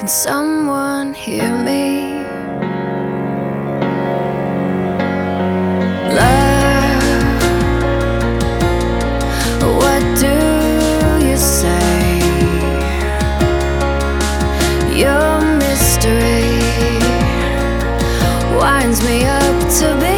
Can someone hear me? Love, what do you say? Your mystery winds me up to be